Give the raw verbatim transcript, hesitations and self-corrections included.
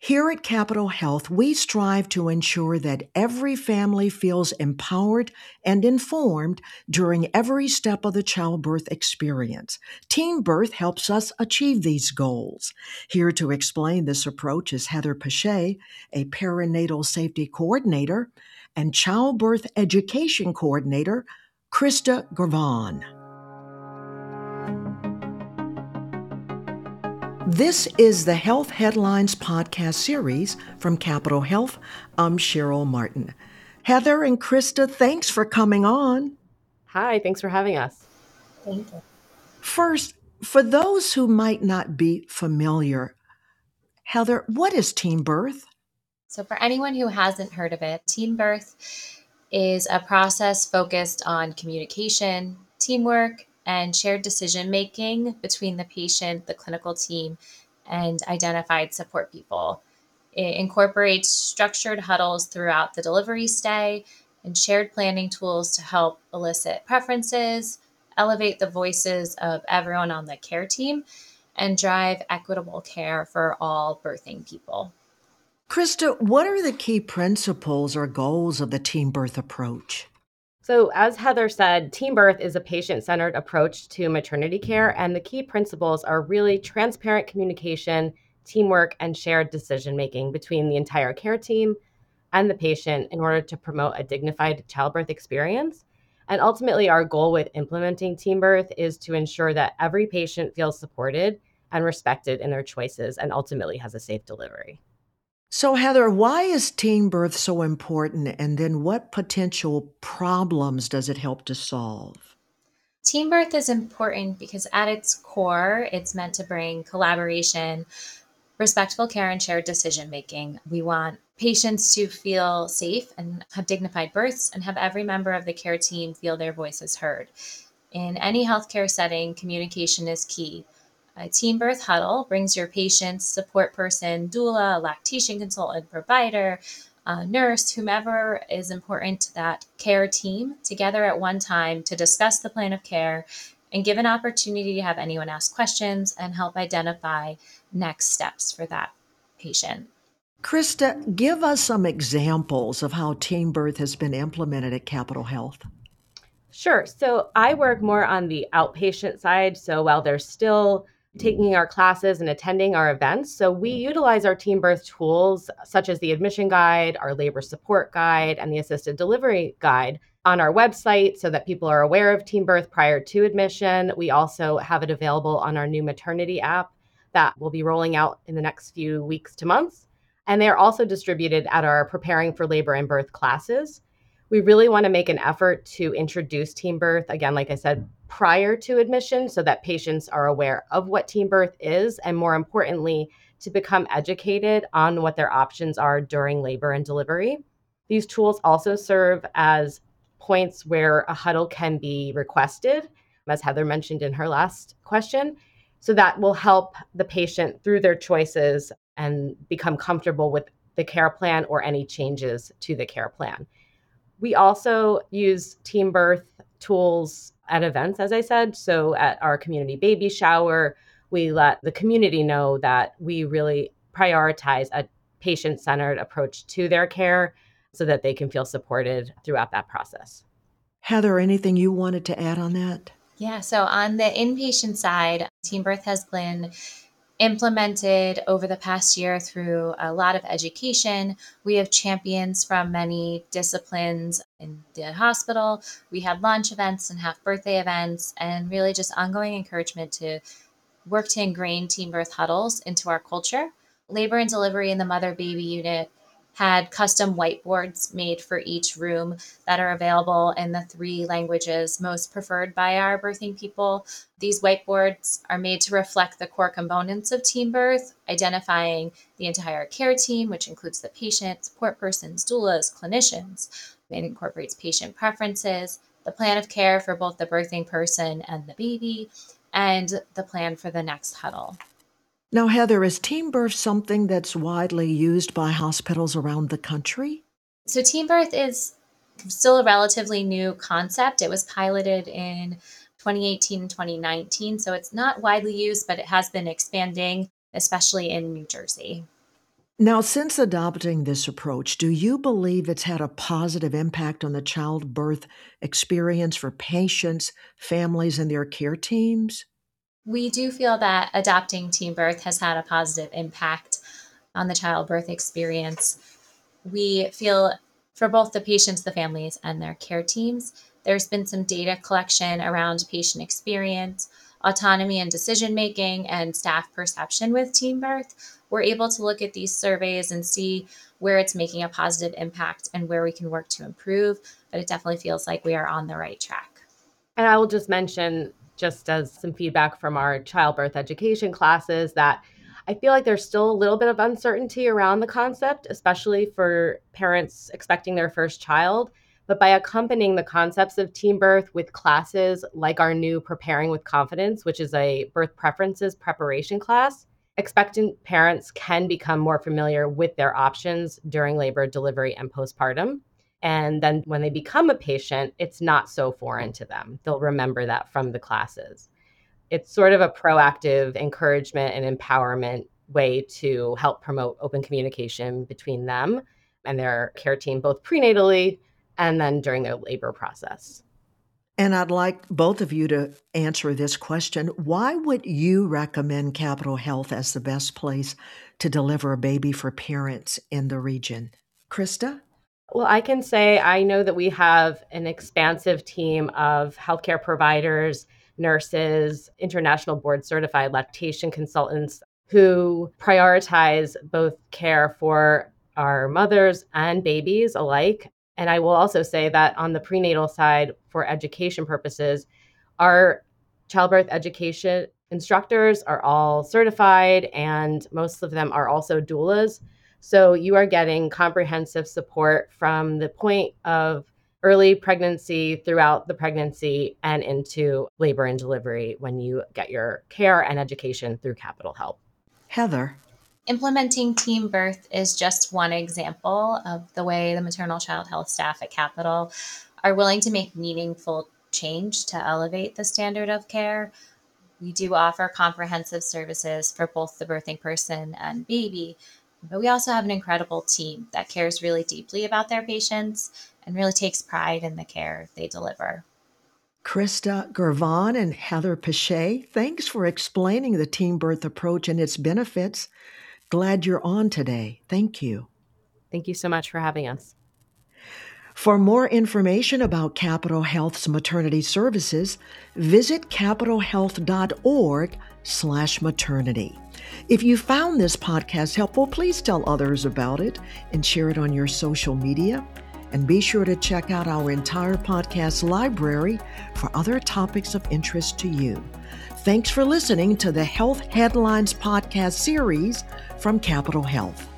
Here at Capital Health, we strive to ensure that every family feels empowered and informed during every step of the childbirth experience. Teen Birth helps us achieve these goals. Here to explain this approach is Heather Pache, a perinatal safety coordinator, and childbirth education coordinator, Krista Gravon. This is the Health Headlines podcast series from Capital Health. I'm Cheryl Martin. Heather and Krista, thanks for coming on. Hi, thanks for having us. Thank you. First, for those who might not be familiar, Heather, what is teen birth? So for anyone who hasn't heard of it, teen birth is a process focused on communication, teamwork, and shared decision-making between the patient, the clinical team, and identified support people. It incorporates structured huddles throughout the delivery stay and shared planning tools to help elicit preferences, elevate the voices of everyone on the care team, and drive equitable care for all birthing people. Krista, what are the key principles or goals of the teen birth approach? So, as Heather said, teen birth is a patient-centered approach to maternity care, and the key principles are really transparent communication, teamwork, and shared decision-making between the entire care team and the patient in order to promote a dignified childbirth experience. And ultimately, our goal with implementing teen birth is to ensure that every patient feels supported and respected in their choices and ultimately has a safe delivery. So, Heather, why is teen birth so important, and then what potential problems does it help to solve? Teen birth is important because at its core, it's meant to bring collaboration, respectful care, and shared decision making. We want patients to feel safe and have dignified births and have every member of the care team feel their voices heard. In any healthcare setting, communication is key. A teen birth huddle brings your patients, support person, doula, lactation consultant, provider, uh, nurse, whomever is important to that care team together at one time to discuss the plan of care and give an opportunity to have anyone ask questions and help identify next steps for that patient. Krista, give us some examples of how teen birth has been implemented at Capital Health. Sure. So I work more on the outpatient side. So while they're still taking our classes and attending our events, so we utilize our teen birth tools, such as the admission guide, our labor support guide, and the assisted delivery guide on our website so that people are aware of teen birth prior to admission. We also have it available on our new maternity app that will be rolling out in the next few weeks to months. And they are also distributed at our preparing for labor and birth classes. We really want to make an effort to introduce teen birth, again, like I said, prior to admission so that patients are aware of what teen birth is, and more importantly, to become educated on what their options are during labor and delivery. These tools also serve as points where a huddle can be requested, as Heather mentioned in her last question. So that will help the patient through their choices and become comfortable with the care plan or any changes to the care plan. We also use teen birth tools at events, as I said. So at our community baby shower, we let the community know that we really prioritize a patient-centered approach to their care so that they can feel supported throughout that process. Heather, anything you wanted to add on that? Yeah, so on the inpatient side, teen birth has been implemented over the past year through a lot of education. We have champions from many disciplines in the hospital. We have launch events and half birthday events, and really just ongoing encouragement to work to ingrain teen birth huddles into our culture. Labor and delivery in the mother baby unit had custom whiteboards made for each room that are available in the three languages most preferred by our birthing people. These whiteboards are made to reflect the core components of teen birth, identifying the entire care team, which includes the patient, support persons, doulas, clinicians. It incorporates patient preferences, the plan of care for both the birthing person and the baby, and the plan for the next huddle. Now, Heather, is teen birth something that's widely used by hospitals around the country? So teen birth is still a relatively new concept. It was piloted in twenty eighteen and twenty nineteen, so it's not widely used, but it has been expanding, especially in New Jersey. Now, since adopting this approach, do you believe it's had a positive impact on the childbirth experience for patients, families, and their care teams? We do feel that adopting teen birth has had a positive impact on the childbirth experience. We feel for both the patients, the families, and their care teams, there's been some data collection around patient experience, autonomy and decision making, and staff perception with teen birth. We're able to look at these surveys and see where it's making a positive impact and where we can work to improve, but it definitely feels like we are on the right track. And I will just mention, just as some feedback from our childbirth education classes, that I feel like there's still a little bit of uncertainty around the concept, especially for parents expecting their first child. But by accompanying the concepts of teen birth with classes like our new Preparing with Confidence, which is a birth preferences preparation class, expectant parents can become more familiar with their options during labor, delivery, and postpartum. And then when they become a patient, it's not so foreign to them. They'll remember that from the classes. It's sort of a proactive encouragement and empowerment way to help promote open communication between them and their care team, both prenatally and then during their labor process. And I'd like both of you to answer this question. Why would you recommend Capital Health as the best place to deliver a baby for parents in the region? Krista? Well, I can say I know that we have an expansive team of healthcare providers, nurses, international board certified lactation consultants who prioritize both care for our mothers and babies alike. And I will also say that on the prenatal side, for education purposes, our childbirth education instructors are all certified, and most of them are also doulas. So you are getting comprehensive support from the point of early pregnancy, throughout the pregnancy, and into labor and delivery when you get your care and education through Capital Health. Heather? Implementing teen birth is just one example of the way the maternal child health staff at Capital are willing to make meaningful change to elevate the standard of care. We do offer comprehensive services for both the birthing person and baby, but we also have an incredible team that cares really deeply about their patients and really takes pride in the care they deliver. Krista Gervon and Heather Pichet, thanks for explaining the teen birth approach and its benefits. Glad you're on today. Thank you. Thank you so much for having us. For more information about Capital Health's maternity services, visit capitalhealth.org slash maternity. If you found this podcast helpful, please tell others about it and share it on your social media. And be sure to check out our entire podcast library for other topics of interest to you. Thanks for listening to the Health Headlines podcast series from Capital Health.